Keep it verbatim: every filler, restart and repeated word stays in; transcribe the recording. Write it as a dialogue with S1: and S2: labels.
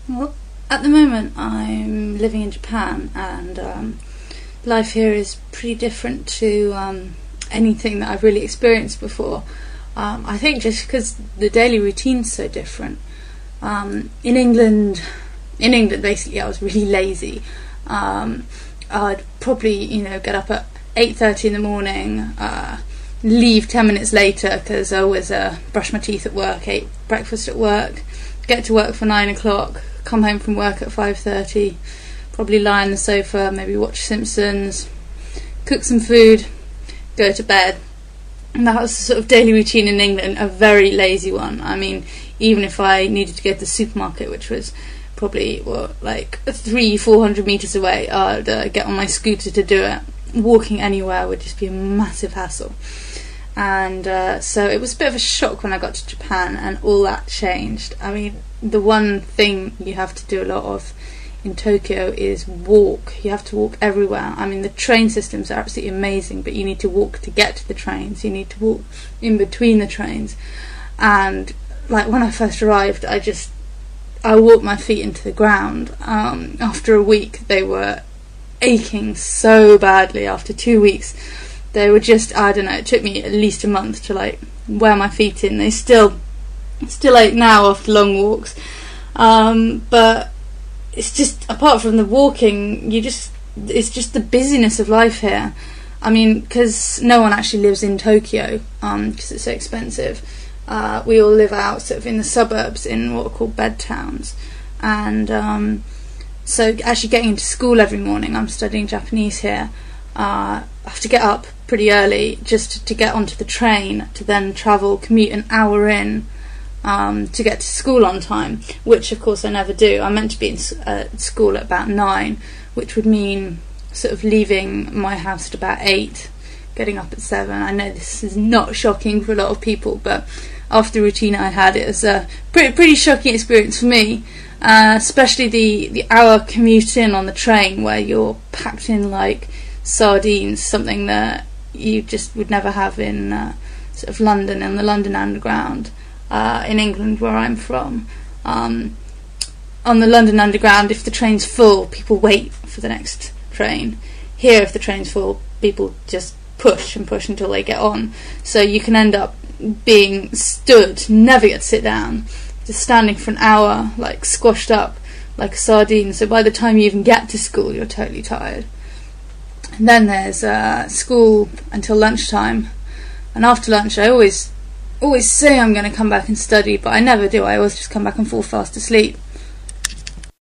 S1: Well, at the moment I'm living in Japan, and um, life here is pretty different to um, anything that I've really experienced before. Um, I think just because the daily routine's so different. Um, in England, in England basically I was really lazy. Um, I'd probably, you know, get up at eight thirty in the morning, uh, leave ten minutes later because I always uh, brush my teeth at work, ate breakfast at work, get to work for nine o'clock, come home from work at five thirty, probably lie on the sofa, maybe watch Simpsons, cook some food, go to bed. And that was the sort of daily routine in England, a very lazy one. I mean, even if I needed to go to the supermarket, which was probably, what, like three, four hundred metres away, I'd uh, get on my scooter to do it. Walking anywhere would just be a massive hassle. And uh, so it was a bit of a shock when I got to Japan and all that changed. I mean, the one thing you have to do a lot of in Tokyo is walk. You have to walk everywhere. I mean, the train systems are absolutely amazing, but you need to walk to get to the trains. You need to walk in between the trains. And like when I first arrived, I just I walked my feet into the ground. Um, after a week, they were aching so badly. After two weeks, they were just, I don't know, it took me at least a month to like wear my feet in. They still still ache now after long walks. Um, but it's just, apart from the walking, you just, it's just the busyness of life here. I mean, because no one actually lives in Tokyo, um, because it's so expensive. Uh, we all live out sort of in the suburbs, in what are called bed towns. And um, so actually getting into school every morning, I'm studying Japanese here, uh, I have to get up pretty early just to get onto the train to then travel, commute an hour in um, to get to school on time, which of course I never do. I'm meant to be in uh, school at about nine, which would mean sort of leaving my house at about eight, getting up at seven. I know this is not shocking for a lot of people, but after the routine I had, it was a pretty, pretty shocking experience for me, uh, especially the, the hour commute in on the train where you're packed in like sardines, something that you just would never have in uh, sort of London and the London Underground, uh, in England where I'm from. Um, on the London Underground, if the train's full, people wait for the next train. Here, if the train's full, people just push and push until they get on. So you can end up being stood, never get to sit down, just standing for an hour, like squashed up like a sardine. So by the time you even get to school, you're totally tired. And then there's uh, school until lunchtime, and after lunch I always always say I'm going to come back and study, but I never do. I always just come back and fall fast asleep.